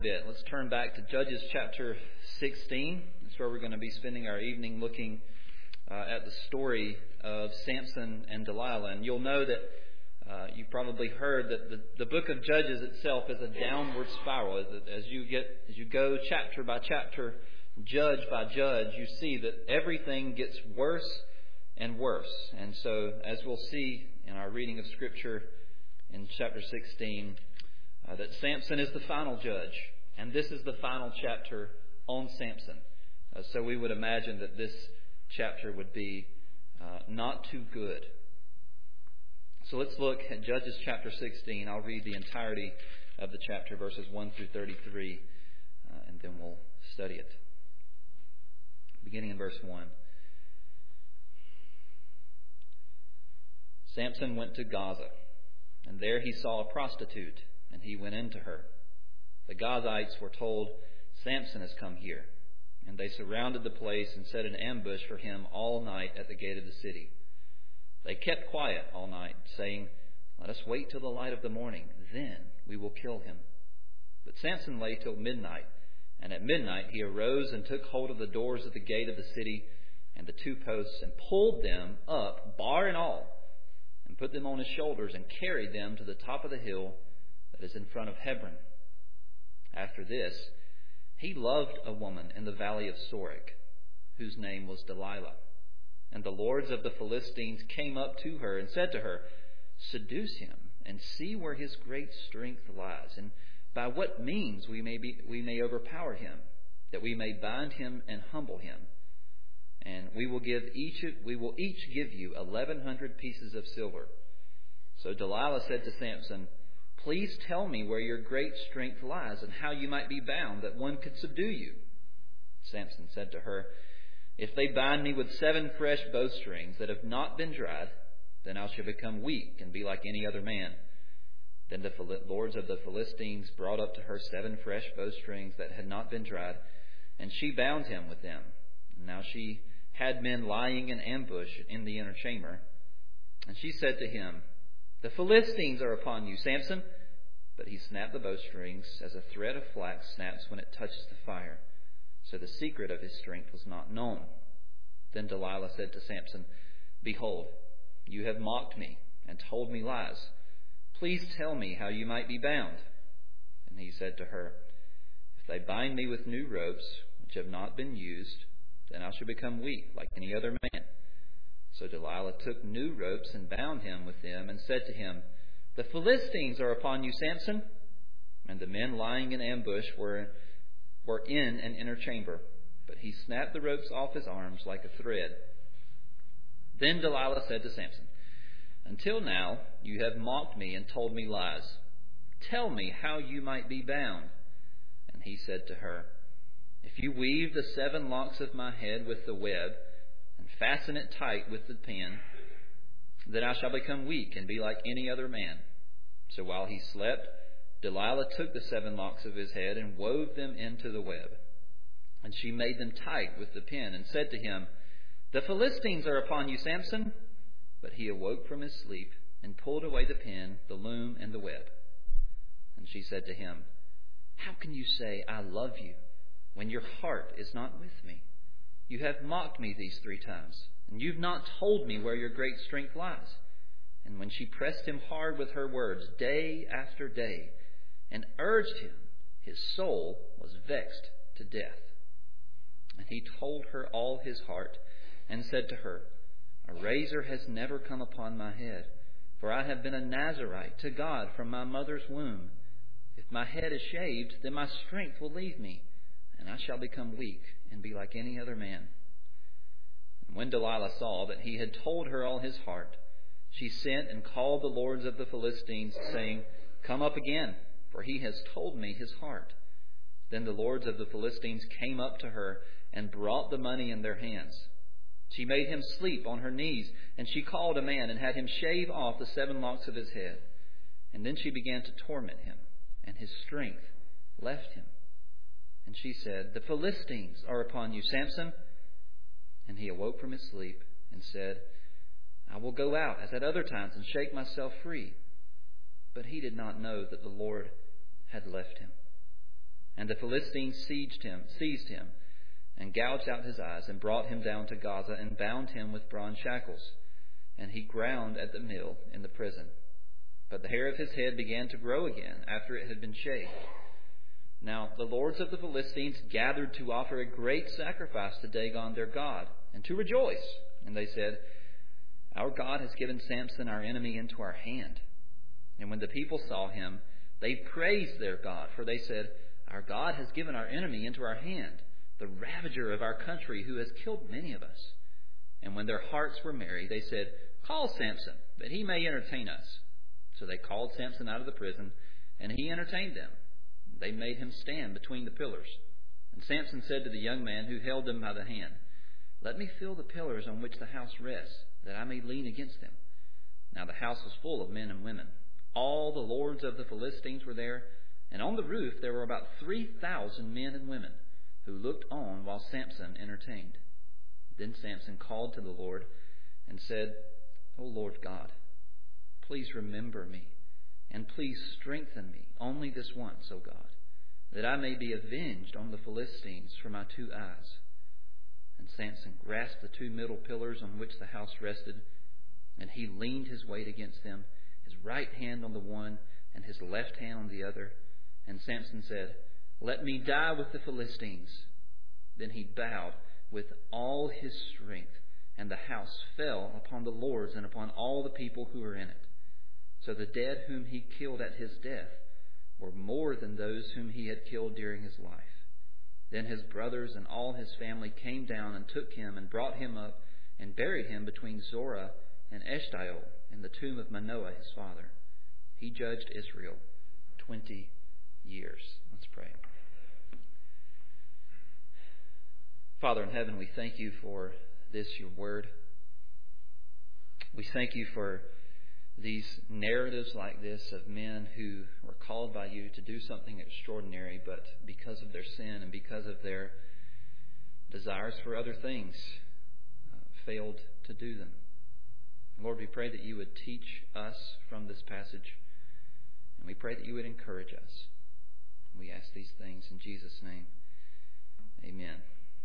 bit. Let's turn back to Judges chapter 16. That's where we're going to be spending our evening looking at the story of Samson and Delilah. And you'll know that you've probably heard that the book of Judges itself is a downward spiral. As you go chapter by chapter, judge by judge, you see that everything gets worse and worse. And so, as we'll see in our reading of Scripture in chapter 16, that Samson is the final judge, and this is the final chapter on Samson. So we would imagine that this chapter would be not too good. So let's look at Judges chapter 16. I'll read the entirety of the chapter, verses 1 through 33, and then we'll study it. Beginning in verse 1. Samson went to Gaza, and there he saw a prostitute, and he went into her. The Gazites were told, "Samson has come here." And they surrounded the place and set an ambush for him all night at the gate of the city. They kept quiet all night, saying, "Let us wait till the light of the morning, then we will kill him." But Samson lay till midnight, and at midnight he arose and took hold of the doors of the gate of the city and the two posts, and pulled them up, bar and all, and put them on his shoulders, and carried them to the top of the hill that is in front of Hebron. After this, he loved a woman in the valley of Sorek, whose name was Delilah. And the lords of the Philistines came up to her and said to her, "Seduce him, and see where his great strength lies, and by what means we may overpower him, that we may bind him and humble him. And we will each give you 1,100 pieces of silver." So Delilah said to Samson, "Please tell me where your great strength lies, and how you might be bound, that one could subdue you." Samson said to her, "If they bind me with 7 fresh bowstrings that have not been dried, then I shall become weak and be like any other man." Then the lords of the Philistines brought up to her 7 fresh bowstrings that had not been dried, and she bound him with them. And now she had men lying in ambush in the inner chamber. And she said to him, "The Philistines are upon you, Samson." But he snapped the bowstrings as a thread of flax snaps when it touches the fire. So the secret of his strength was not known. Then Delilah said to Samson, "Behold, you have mocked me and told me lies. Please tell me how you might be bound." And he said to her, "If they bind me with new ropes which have not been used, then I shall become weak like any other man." So Delilah took new ropes and bound him with them, and said to him, "The Philistines are upon you, Samson." And the men lying in ambush were in an inner chamber, but he snapped the ropes off his arms like a thread. Then Delilah said to Samson, "Until now you have mocked me and told me lies. Tell me how you might be bound." And he said to her, "If you weave the 7 locks of my head with the web, and fasten it tight with the pin, then I shall become weak and be like any other man." So while he slept, Delilah took the 7 locks of his head and wove them into the web. And she made them tight with the pin, and said to him, "The Philistines are upon you, Samson." But he awoke from his sleep and pulled away the pin, the loom, and the web. And she said to him, "How can you say, 'I love you,' when your heart is not with me? You have mocked me these 3 times, and you've not told me where your great strength lies." And when she pressed him hard with her words day after day, and urged him, his soul was vexed to death. And he told her all his heart, and said to her, "A razor has never come upon my head, for I have been a Nazirite to God from my mother's womb. If my head is shaved, then my strength will leave me, and I shall become weak and be like any other man." And when Delilah saw that he had told her all his heart, she sent and called the lords of the Philistines, saying, "Come up again, for he has told me his heart." Then the lords of the Philistines came up to her and brought the money in their hands. She made him sleep on her knees, and she called a man and had him shave off the 7 locks of his head. And then she began to torment him, and his strength left him. And she said, "The Philistines are upon you, Samson." And he awoke from his sleep and said, "I will go out as at other times and shake myself free." But he did not know that the Lord had left him. And the Philistines seized him, and gouged out his eyes, and brought him down to Gaza, and bound him with bronze shackles. And he ground at the mill in the prison. But the hair of his head began to grow again after it had been shaved. Now the lords of the Philistines gathered to offer a great sacrifice to Dagon their god, and to rejoice. And they said, Our God has given Samson our enemy into our hand. And when the people saw him, they praised their God, for they said, Our God has given our enemy into our hand, the ravager of our country, who has killed many of us. And when their hearts were merry, they said, Call Samson, that he may entertain us. So they called Samson out of the prison, and he entertained them. They made him stand between the pillars. And Samson said to the young man who held him by the hand, Let me feel the pillars on which the house rests, that I may lean against them. Now the house was full of men and women. All the lords of the Philistines were there, and on the roof there were about 3,000 men and women, who looked on while Samson entertained. Then Samson called to the Lord and said, O Lord God, please remember me, and please strengthen me only this once, O God, that I may be avenged on the Philistines for my 2 eyes. And Samson grasped the 2 middle pillars on which the house rested, and he leaned his weight against them, his right hand on the one and his left hand on the other. And Samson said, Let me die with the Philistines. Then he bowed with all his strength, and the house fell upon the lords and upon all the people who were in it. So the dead whom he killed at his death were more than those whom he had killed during his life. Then his brothers and all his family came down and took him and brought him up and buried him between Zorah and Eshtaol in the tomb of Manoah his father. He judged Israel 20 years. Let's pray. Father in heaven, we thank you for this, your word. We thank you for these narratives like this of men who were called by you to do something extraordinary, but because of their sin and because of their desires for other things, failed to do them. Lord, we pray that you would teach us from this passage, and we pray that you would encourage us. We ask these things in Jesus' name. Amen.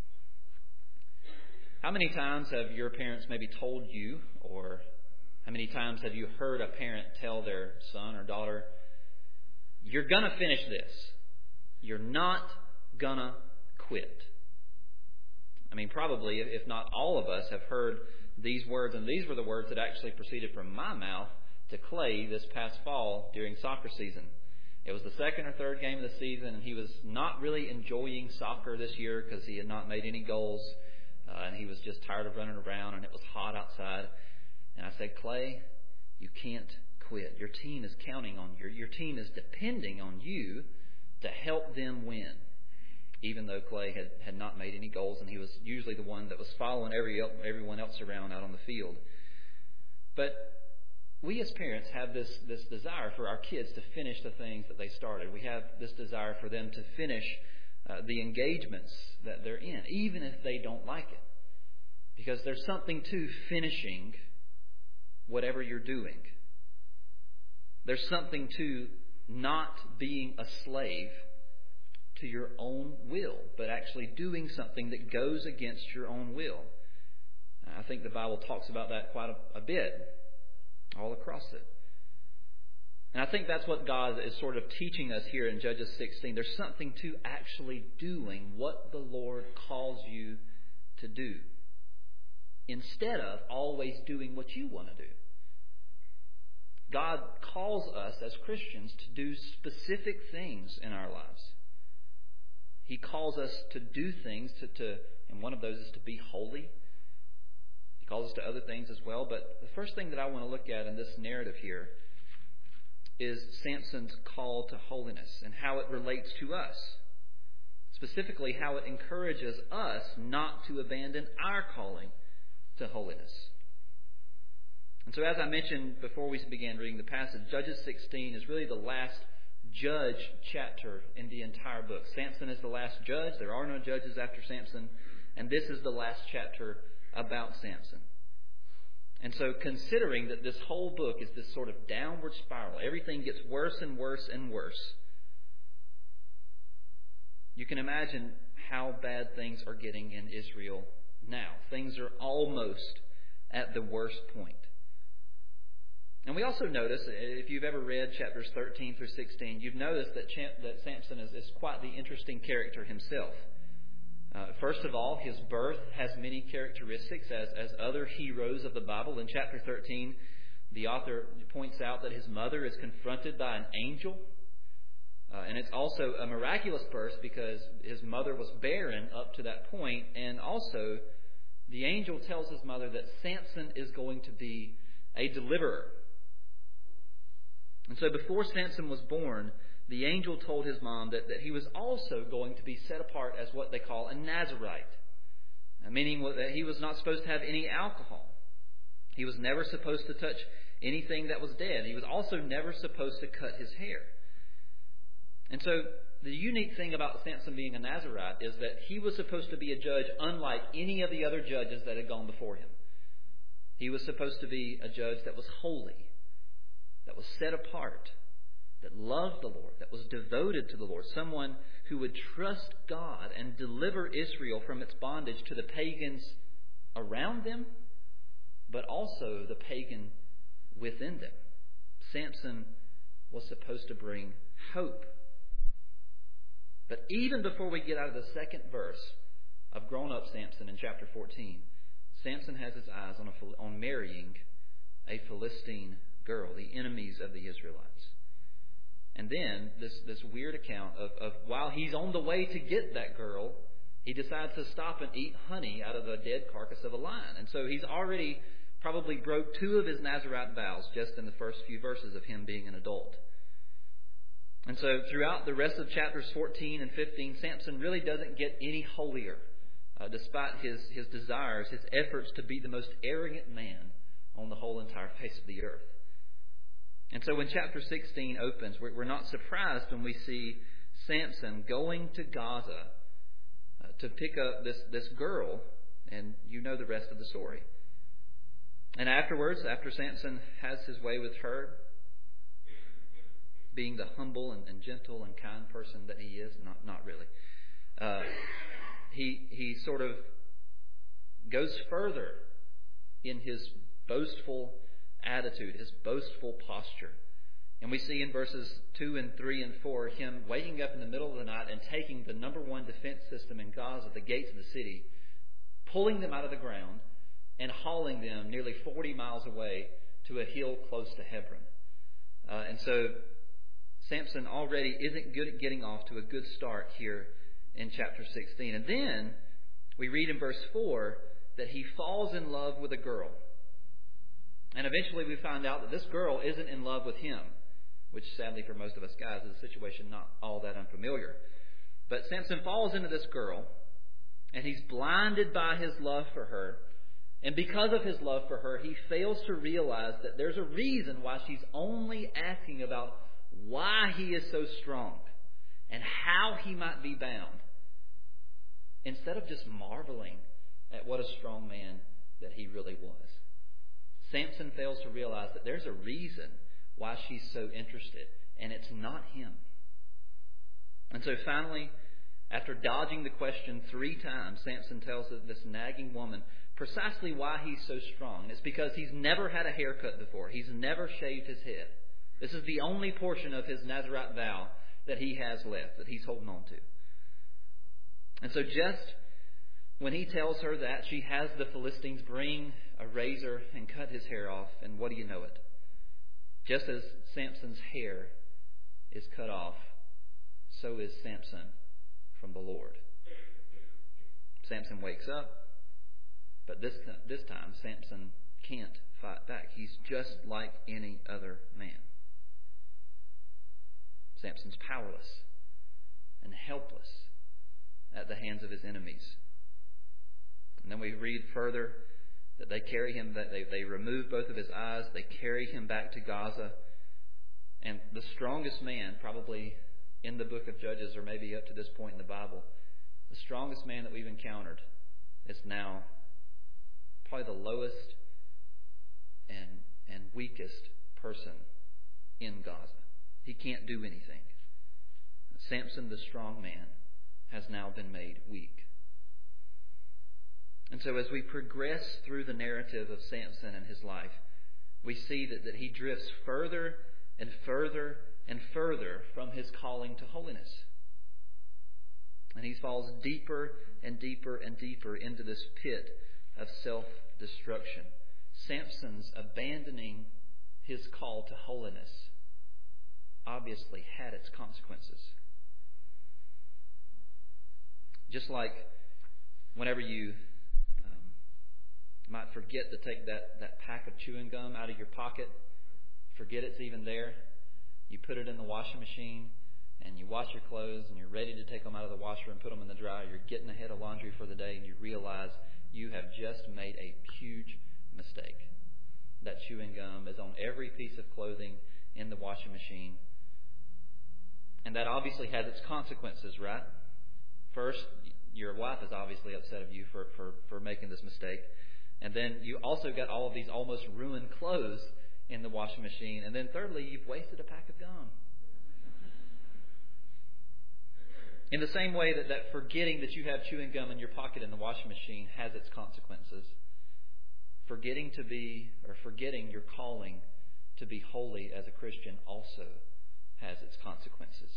How many times have your parents maybe told you, or how many times have you heard a parent tell their son or daughter, You're going to finish this. You're not going to quit. I mean, probably, if not all of us, have heard these words, and these were the words that actually proceeded from my mouth to Clay this past fall during soccer season. It was the second or third game of the season, and he was not really enjoying soccer this year because he had not made any goals, and he was just tired of running around, and it was hot outside. And I said, Clay, you can't quit. Your team is counting on you. Your team is depending on you to help them win. Even though Clay had not made any goals, and he was usually the one that was following everyone else around out on the field. But we as parents have this desire for our kids to finish the things that they started. We have this desire for them to finish the engagements that they're in, even if they don't like it. Because there's something to finishing whatever you're doing. There's something to not being a slave to your own will, but actually doing something that goes against your own will. I think the Bible talks about that quite a bit, all across it. And I think that's what God is sort of teaching us here in Judges 16. There's something to actually doing what the Lord calls you to do, instead of always doing what you want to do. God calls us as Christians to do specific things in our lives. He calls us to do things, and one of those is to be holy. He calls us to other things as well. But the first thing that I want to look at in this narrative here is Samson's call to holiness and how it relates to us. Specifically, how it encourages us not to abandon our calling to holiness. And so as I mentioned before we began reading the passage, Judges 16 is really the last judge chapter in the entire book. Samson is the last judge. There are no judges after Samson. And this is the last chapter about Samson. And so considering that this whole book is this sort of downward spiral, everything gets worse and worse and worse, you can imagine how bad things are getting in Israel now. Things are almost at the worst point. And we also notice, if you've ever read chapters 13 through 16, you've noticed that Samson is quite the interesting character himself. First of all, his birth has many characteristics as other heroes of the Bible. In chapter 13, the author points out that his mother is confronted by an angel. And it's also a miraculous birth because his mother was barren up to that point. And also, the angel tells his mother that Samson is going to be a deliverer. And so before Samson was born, the angel told his mom that he was also going to be set apart as what they call a Nazirite, meaning that he was not supposed to have any alcohol. He was never supposed to touch anything that was dead. He was also never supposed to cut his hair. And so the unique thing about Samson being a Nazirite is that he was supposed to be a judge unlike any of the other judges that had gone before him. He was supposed to be a judge that was holy, that was set apart, that loved the Lord, that was devoted to the Lord, someone who would trust God and deliver Israel from its bondage to the pagans around them, but also the pagan within them. Samson was supposed to bring hope. But even before we get out of the second verse of grown-up Samson in chapter 14, Samson has his eyes on marrying a Philistine girl, the enemies of the Israelites. And then this weird account of while he's on the way to get that girl, he decides to stop and eat honey out of the dead carcass of a lion. And so he's already probably broke 2 of his Nazirite vows just in the first few verses of him being an adult. And so throughout the rest of chapters 14 and 15, Samson really doesn't get any holier, despite his desires, his efforts to be the most arrogant man on the whole entire face of the earth. And so when chapter 16 opens, we're not surprised when we see Samson going to Gaza to pick up this girl, and you know the rest of the story. And afterwards, after Samson has his way with her, being the humble and gentle and kind person that he is, not really, he sort of goes further in his boastful attitude, his boastful posture. And we see in verses 2 and 3 and 4 him waking up in the middle of the night and taking the number one defense system in Gaza, the gates of the city, pulling them out of the ground and hauling them nearly 40 miles away to a hill close to Hebron. And so Samson already isn't good at getting off to a good start here in chapter 16. And then we read in verse 4 that he falls in love with a girl. And eventually we find out that this girl isn't in love with him, which sadly for most of us guys is a situation not all that unfamiliar. But Samson falls into this girl, and he's blinded by his love for her. And because of his love for her, he fails to realize that there's a reason why she's only asking about why he is so strong and how he might be bound, instead of just marveling at what a strong man that he really was. Samson fails to realize that there's a reason why she's so interested, and it's not him. And so finally, after dodging the question 3 times, Samson tells this nagging woman precisely why he's so strong. And it's because he's never had a haircut before. He's never shaved his head. This is the only portion of his Nazirite vow that he has left, that he's holding on to. And so just when he tells her that, she has the Philistines bring a razor and cut his hair off. And what do you know it? Just as Samson's hair is cut off, so is Samson from the Lord. Samson wakes up, but this time Samson can't fight back. He's just like any other man. Samson's powerless and helpless at the hands of his enemies. And then we read further that they carry him, that they remove both of his eyes, they carry him back to Gaza. And the strongest man, probably in the book of Judges, or maybe up to this point in the Bible, the strongest man that we've encountered is now probably the lowest and weakest person in Gaza. He can't do anything. Samson, the strong man, And so as we progress through the narrative of Samson and his life, we see that he drifts further and further and further from his calling to holiness. And he falls deeper and deeper and deeper into this pit of self-destruction. Samson's abandoning his call to holiness obviously had its consequences. Just like whenever you might forget to take that pack of chewing gum out of your pocket, forget it's even there, you put it in the washing machine and you wash your clothes and you're ready to take them out of the washer and put them in the dryer. You're getting ahead of laundry for the day and you realize you have just made a huge mistake. That chewing gum is on every piece of clothing in the washing machine. And that obviously has its consequences, right? First, your wife is obviously upset of you for making this mistake. And then you also got all of these almost ruined clothes in the washing machine. And then thirdly, you've wasted a pack of gum. In the same way that forgetting that you have chewing gum in your pocket in the washing machine has its consequences, forgetting your calling to be holy as a Christian also has its consequences.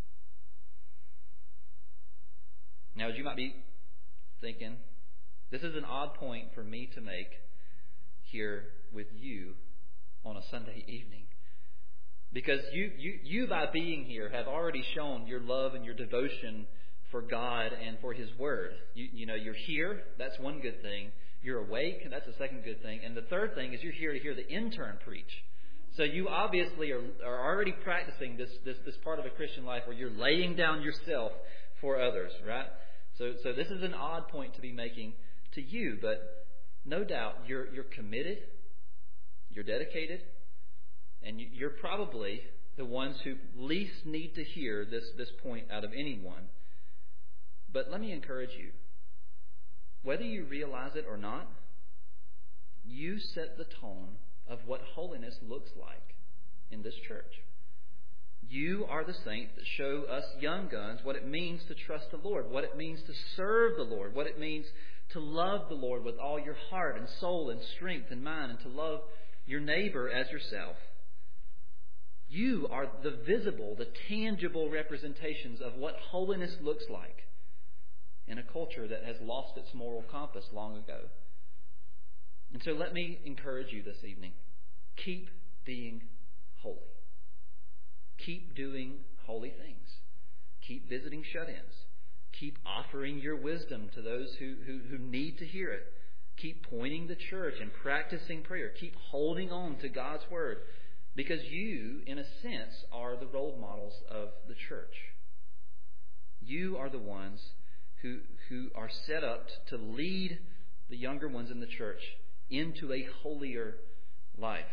Now, as you might be thinking, this is an odd point for me to make here with you on a Sunday evening. Because you by being here have already shown your love and your devotion for God and for His Word. You know, you're here, that's one good thing. You're awake, that's the second good thing. And the third thing is you're here to hear the intern preach. So you obviously are already practicing this part of the Christian life where you're laying down yourself for others, right? So this is an odd point to be making to you, but no doubt you're committed, you're dedicated, and you're probably the ones who least need to hear this point out of anyone. But let me encourage you. Whether you realize it or not, you set the tone of what holiness looks like in this church. You are the saints that show us young guns what it means to trust the Lord, what it means to serve the Lord, what it means to love the Lord with all your heart and soul and strength and mind, and to love your neighbor as yourself. You are the visible, the tangible representations of what holiness looks like in a culture that has lost its moral compass long ago. And so let me encourage you this evening. Keep being holy. Keep doing holy things. Keep visiting shut-ins. Keep offering your wisdom to those who need to hear it. Keep pointing the church and practicing prayer. Keep holding on to God's Word. Because you, in a sense, are the role models of the church. You are the ones who are set up to lead the younger ones in the church into a holier life.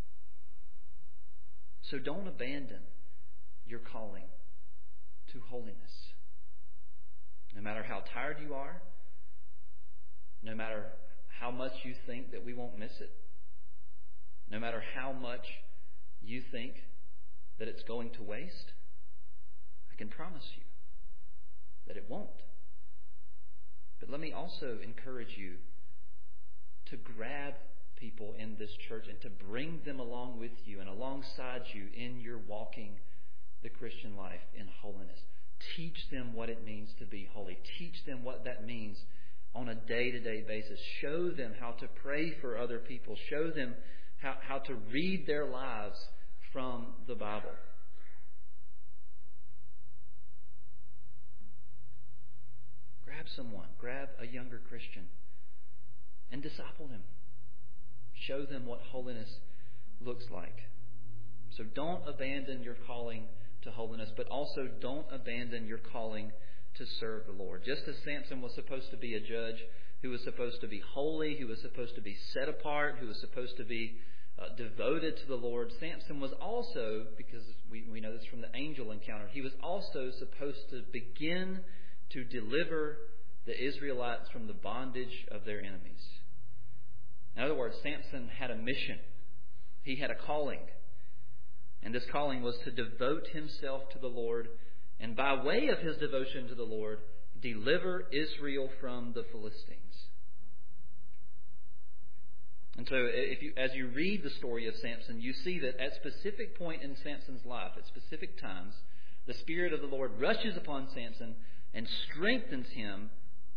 So don't abandon your calling to holiness. No matter how tired you are, no matter how much you think that we won't miss it, no matter how much you think that it's going to waste, I can promise you that it won't. But let me also encourage you to grab people in this church and to bring them along with you and alongside you in your walking the Christian life in holiness. Teach them what it means to be holy. Teach them what that means on a day-to-day basis. Show them how to pray for other people. Show them how to read their lives from the Bible. Grab someone, grab a younger Christian, and disciple them. Show them what holiness looks like. So don't abandon your calling to holiness, but also don't abandon your calling to serve the Lord. Just as Samson was supposed to be a judge, who was supposed to be holy, who was supposed to be set apart, who was supposed to be devoted to the Lord, Samson was also, because we know this from the angel encounter, he was also supposed to begin to deliver the Israelites from the bondage of their enemies. In other words, Samson had a mission. He had a calling. And this calling was to devote himself to the Lord, and by way of his devotion to the Lord, deliver Israel from the Philistines. And so as you read the story of Samson, you see that at specific point in Samson's life, at specific times, the Spirit of the Lord rushes upon Samson and strengthens him.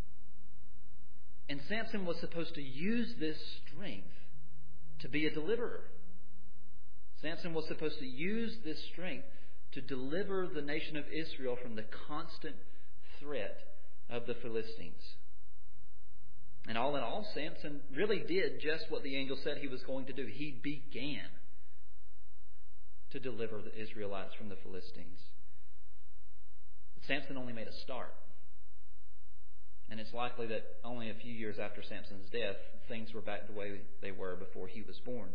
And Samson was supposed to use this strength to be a deliverer. Samson was supposed to use this strength to deliver the nation of Israel from the constant threat of the Philistines. And all in all, Samson really did just what the angel said he was going to do. He began to deliver the Israelites from the Philistines. But Samson only made a start. And it's likely that only a few years after Samson's death, things were back the way they were before he was born.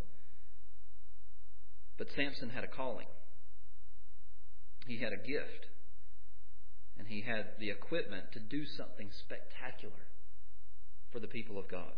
But Samson had a calling. He had a gift. And he had the equipment to do something spectacular for the people of God.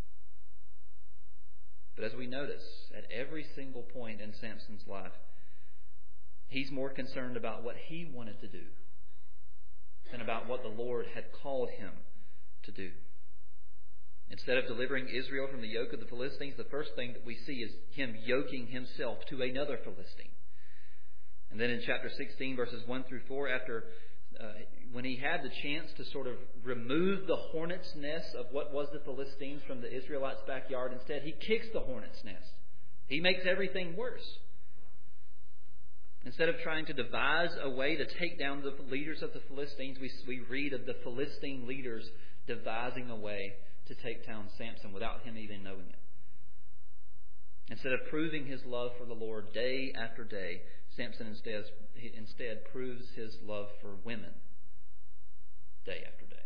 But as we notice, at every single point in Samson's life, he's more concerned about what he wanted to do than about what the Lord had called him to do. Instead of delivering Israel from the yoke of the Philistines, the first thing that we see is him yoking himself to another Philistine. And then in chapter 16, verses 1 through 4, when he had the chance to sort of remove the hornet's nest of what was the Philistines from the Israelites' backyard, instead he kicks the hornet's nest. He makes everything worse. Instead of trying to devise a way to take down the leaders of the Philistines, we read of the Philistine leaders devising a way to take down Samson without him even knowing it. Instead of proving his love for the Lord day after day, Samson instead proves his love for women day after day.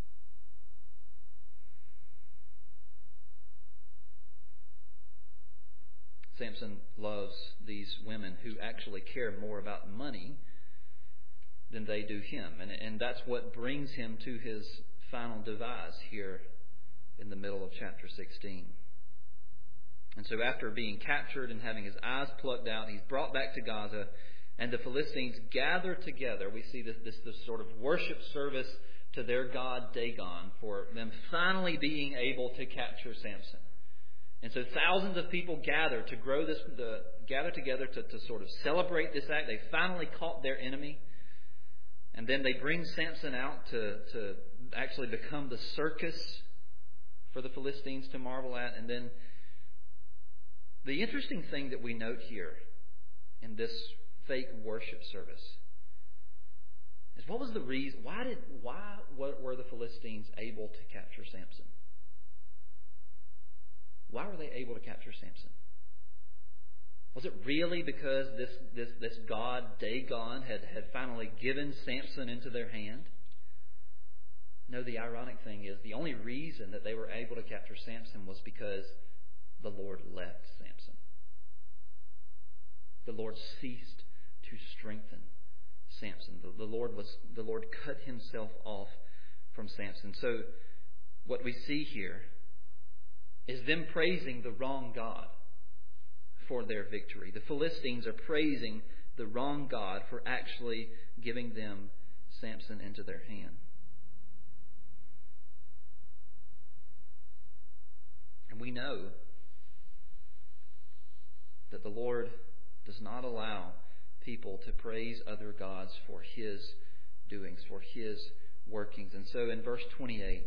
Samson loves these women who actually care more about money than they do him. And that's what brings him to his final demise here in the middle of chapter 16. And so after being captured and having his eyes plucked out, he's brought back to Gaza, and the Philistines gather together. We see this sort of worship service to their god Dagon for them finally being able to capture Samson. And so thousands of people gather to gather together to sort of celebrate this act. They finally caught their enemy. And then they bring Samson out to actually become the circus for the Philistines to marvel at. And then the interesting thing that we note here in this fake worship service is, what was the reason? Why were the Philistines able to capture Samson? Why were they able to capture Samson? Was it really because this god Dagon had finally given Samson into their hand? No, the ironic thing is the only reason that they were able to capture Samson was because the Lord left Samson. The Lord ceased to strengthen Samson. The Lord cut himself off from Samson. So what we see here is them praising the wrong God for their victory. The Philistines are praising the wrong God for actually giving them Samson into their hand. And we know that the Lord does not allow people to praise other gods for His doings, for His workings. And so in verse 28,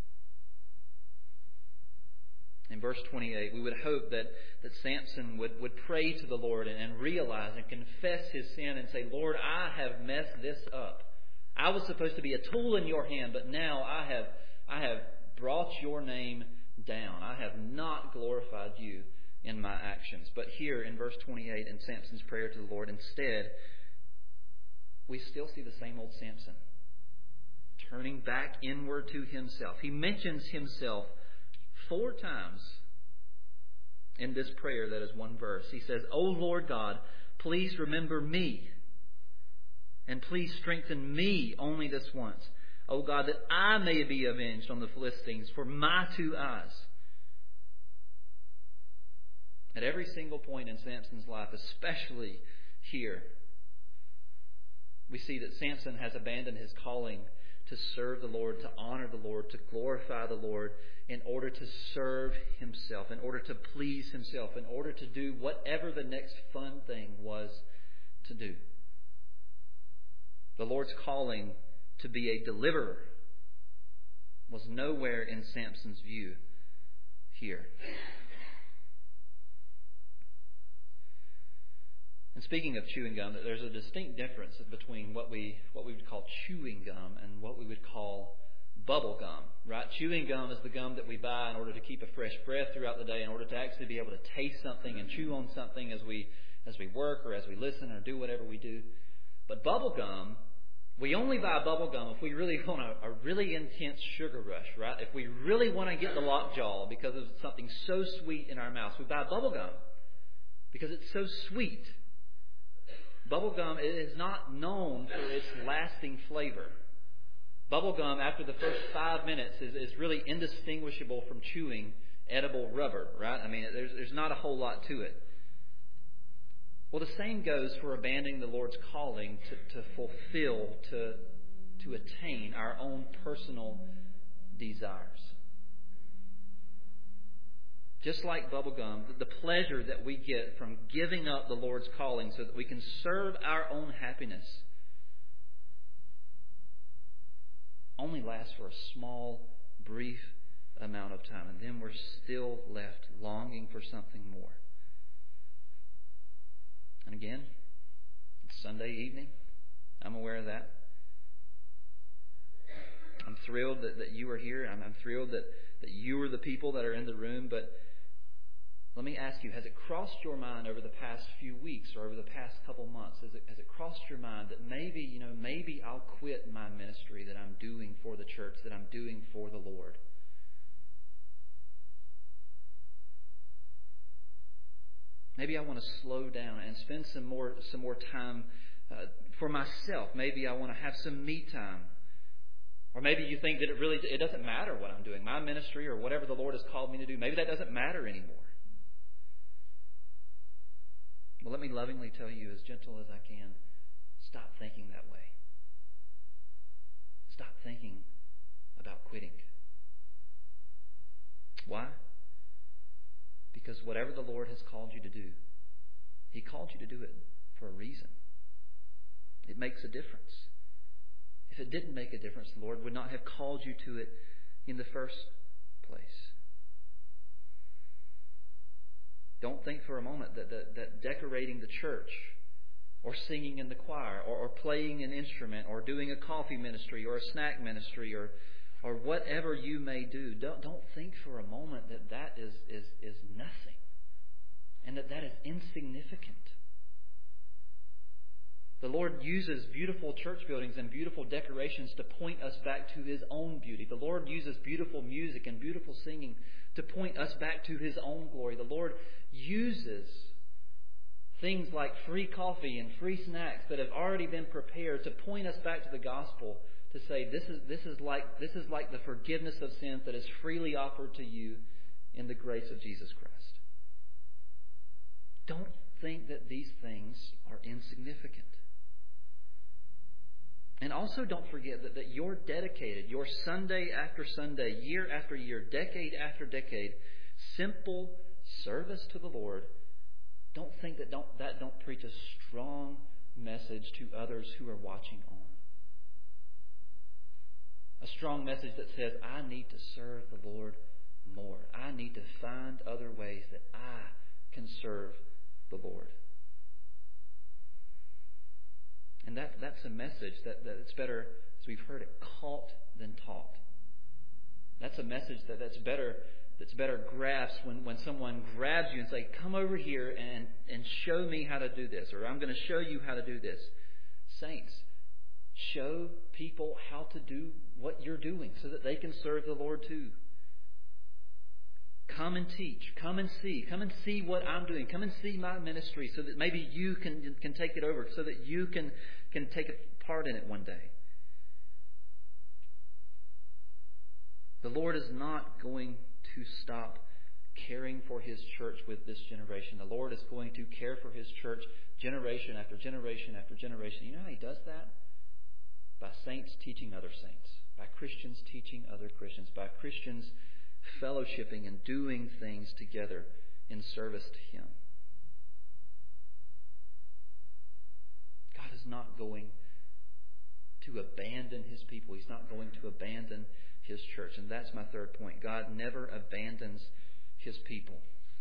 we would hope that Samson would pray to the Lord and realize and confess his sin and say, Lord, I have messed this up. I was supposed to be a tool in your hand, but now I have brought your name down. I have not glorified you in my actions. But here in verse 28 in Samson's prayer to the Lord, instead, we still see the same old Samson turning back inward to himself. He mentions himself 4 times in this prayer that is one verse. He says, O Lord God, please remember me, and please strengthen me only this once. O God, that I may be avenged on the Philistines for my 2 eyes. At every single point in Samson's life, especially here, we see that Samson has abandoned his calling to serve the Lord, to honor the Lord, to glorify the Lord, in order to serve Himself, in order to please Himself, in order to do whatever the next fun thing was to do. The Lord's calling to be a deliverer was nowhere in Samson's view here. And speaking of chewing gum, there's a distinct difference between what we would call chewing gum and what we would call bubble gum, right? Chewing gum is the gum that we buy in order to keep a fresh breath throughout the day, in order to actually be able to taste something and chew on something as we work or as we listen or do whatever we do. But bubble gum, we only buy bubble gum if we really want a really intense sugar rush, right? If we really want to get the lockjaw because of something so sweet in our mouths, we buy bubble gum because it's so sweet. Bubble gum is not known for its lasting flavor. Bubble gum, after the first 5 minutes, is really indistinguishable from chewing edible rubber, right? I mean, there's not a whole lot to it. Well, the same goes for abandoning the Lord's calling to fulfill, to attain our own personal desires. Just like bubblegum, the pleasure that we get from giving up the Lord's calling so that we can serve our own happiness only lasts for a small, brief amount of time. And then we're still left longing for something more. And again, it's Sunday evening. I'm aware of that. I'm thrilled that you are here. I'm thrilled that you are the people that are in the room. But let me ask you, has it crossed your mind over the past few weeks or over the past couple months? Has it crossed your mind that maybe I'll quit my ministry that I'm doing for the church, that I'm doing for the Lord? Maybe I want to slow down and spend some more time for myself. Maybe I want to have some me time. Or maybe you think that it doesn't matter what I'm doing. My ministry or whatever the Lord has called me to do, maybe that doesn't matter anymore. Well, let me lovingly tell you, as gentle as I can, stop thinking that way. Stop thinking about quitting. Why? Because whatever the Lord has called you to do, He called you to do it for a reason. It makes a difference. If it didn't make a difference, the Lord would not have called you to it in the first place. Don't think for a moment that decorating the church or singing in the choir or playing an instrument or doing a coffee ministry or a snack ministry or whatever you may do, don't think for a moment that is nothing and that is insignificant. The Lord uses beautiful church buildings and beautiful decorations to point us back to His own beauty. The Lord uses beautiful music and beautiful singing to point us back to His own glory. The Lord uses things like free coffee and free snacks that have already been prepared to point us back to the gospel, to say this is like the forgiveness of sins that is freely offered to you in the grace of Jesus Christ. Don't think that these things are insignificant. And also don't forget that you're dedicated, your Sunday after Sunday, year after year, decade after decade, simple service to the Lord. Don't think that don't preach a strong message to others who are watching on. A strong message that says, I need to serve the Lord more. I need to find other ways that I can serve the Lord. And that's a message that it's better, as we've heard it, caught than taught. That's a message that's better grasped when someone grabs you and say, come over here and show me how to do this, or I'm going to show you how to do this. Saints, show people how to do what you're doing so that they can serve the Lord too. Come and teach. Come and see what I'm doing. Come and see my ministry so that maybe you can take it over, so that you can take a part in it one day. The Lord is not going to stop caring for His church with this generation. The Lord is going to care for His church generation after generation after generation. You know how He does that? by saints teaching other saints, by Christians teaching other Christians, by Christians fellowshipping and doing things together in service to Him. God is not going to abandon His people. He's not going to abandon His church. And that's my third point. God never abandons His people.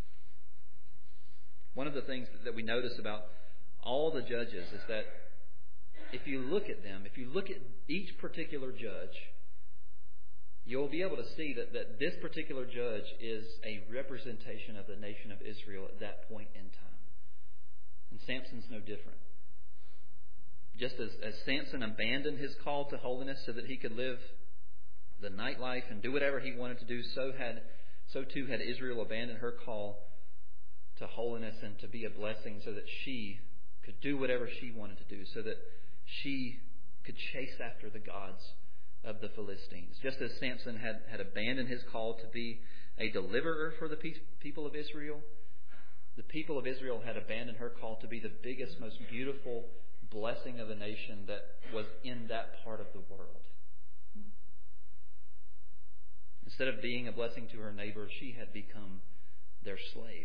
One of the things that we notice about all the judges is that if you look at them, if you look at each particular judge, you'll be able to see that this particular judge is a representation of the nation of Israel at that point in time. And Samson's no different. Just as Samson abandoned his call to holiness so that he could live the nightlife and do whatever he wanted to do, so too had Israel abandoned her call to holiness and to be a blessing so that she could do whatever she wanted to do, so that she could chase after the gods of the Philistines. Just as Samson had abandoned his call to be a deliverer for the people of Israel, the people of Israel had abandoned her call to be the biggest, most beautiful blessing of the nation that was in that part of the world. Instead of being a blessing to her neighbor, she had become their slave.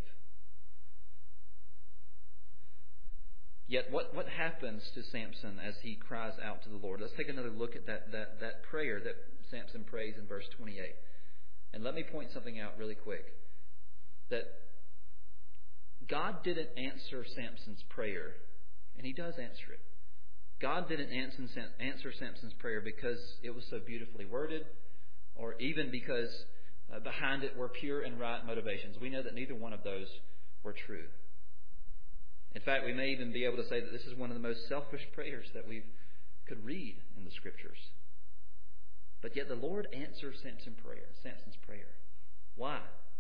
Yet what happens to Samson as he cries out to the Lord? Let's take another look at that prayer that Samson prays in verse 28. And let me point something out really quick. That God didn't answer Samson's prayer, and He does answer it. God didn't answer Samson's prayer because it was so beautifully worded, or even because behind it were pure and right motivations. We know that neither one of those were true. In fact, we may even be able to say that this is one of the most selfish prayers that we could read in the Scriptures. But yet the Lord answers Samson's prayer. Why?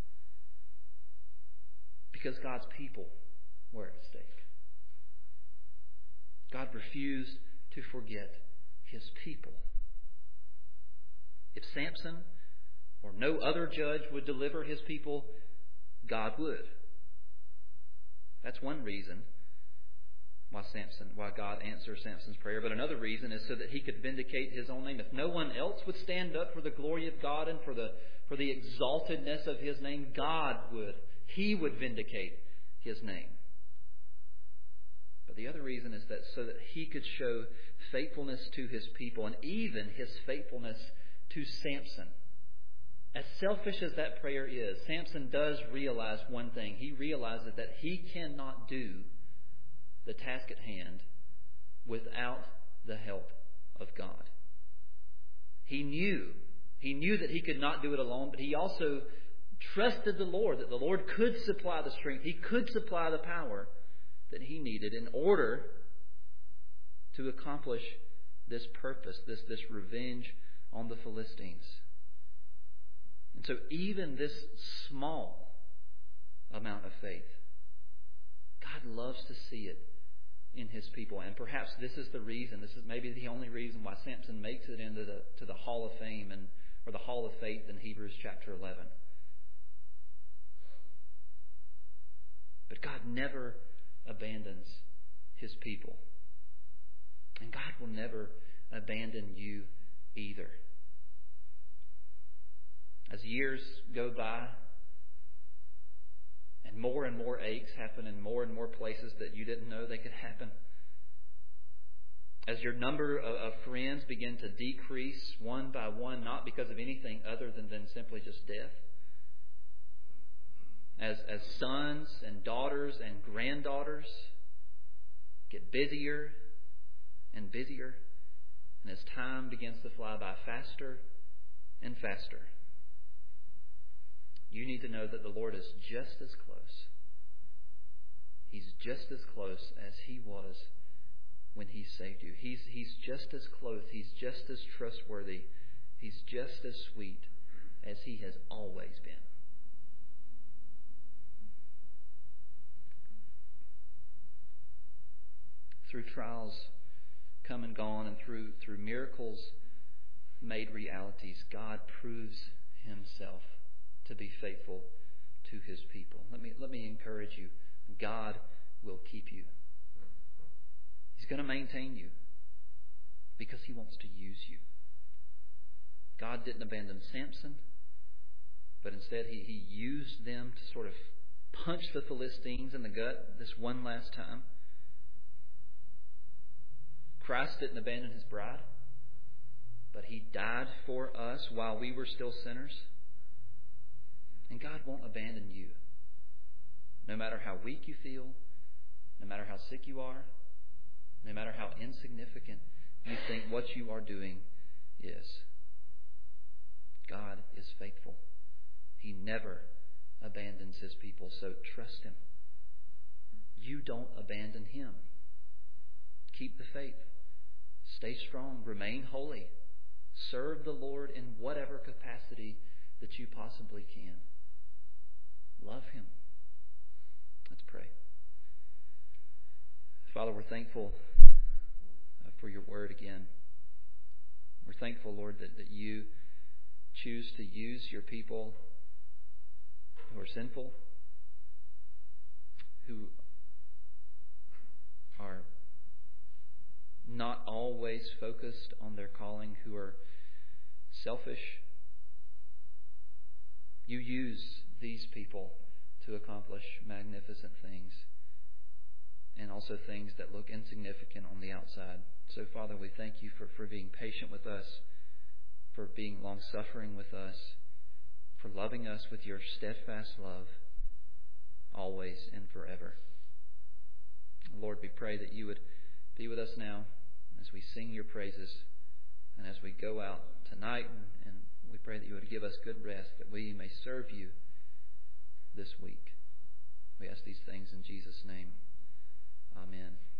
Because God's people were at stake. God refused to forget His people. If Samson or no other judge would deliver his people, God would. That's one reason why God answers Samson's prayer. But another reason is so that He could vindicate His own name. If no one else would stand up for the glory of God and for the exaltedness of His name, God would. He would vindicate His name. But the other reason is that so that He could show faithfulness to His people, and even His faithfulness to Samson. As selfish as that prayer is, Samson does realize one thing. He realizes that he cannot do the task at hand without the help of God. He knew that he could not do it alone, but he also trusted the Lord, that the Lord could supply the strength, He could supply the power that he needed in order to accomplish this purpose, this revenge on the Philistines. And so even this small amount of faith, God loves to see it in His people. And perhaps this is the reason, this is maybe the only reason why Samson makes it into the Hall of Fame or the Hall of Faith in Hebrews chapter 11. But God never abandons His people. And God will never abandon you either. As years go by and more aches happen in more and more places that you didn't know they could happen, as your number of friends begin to decrease one by one, not because of anything other than simply just death, as sons and daughters and granddaughters get busier and busier, and as time begins to fly by faster and faster, you need to know that the Lord is just as close. He's just as close as He was when He saved you. He's just as close. He's just as trustworthy. He's just as sweet as He has always been. Through trials come and gone, and through miracles made realities, God proves Himself to be faithful to His people. Let me encourage you. God will keep you. He's going to maintain you. because He wants to use you. God didn't abandon Samson, but instead He used them to sort of punch the Philistines in the gut this one last time. Christ didn't abandon His bride, but He died for us while we were still sinners. And God won't abandon you. No matter how weak you feel, no matter how sick you are, no matter how insignificant you think what you are doing is. God is faithful. He never abandons His people, so trust Him. You don't abandon Him. Keep the faith. Stay strong. Remain holy. Serve the Lord in whatever capacity that you possibly can. Love Him. Let's pray. Father, we're thankful for your word again. We're thankful, Lord, that you choose to use your people who are sinful, who are not always focused on their calling, who are selfish. You use these people to accomplish magnificent things, and also things that look insignificant on the outside. So, Father, we thank you for being patient with us, for being long-suffering with us, for loving us with your steadfast love, always and forever. Lord, we pray that you would be with us now as we sing your praises and as we go out tonight, and we pray that you would give us good rest, that we may serve you this week. We ask these things in Jesus' name. Amen.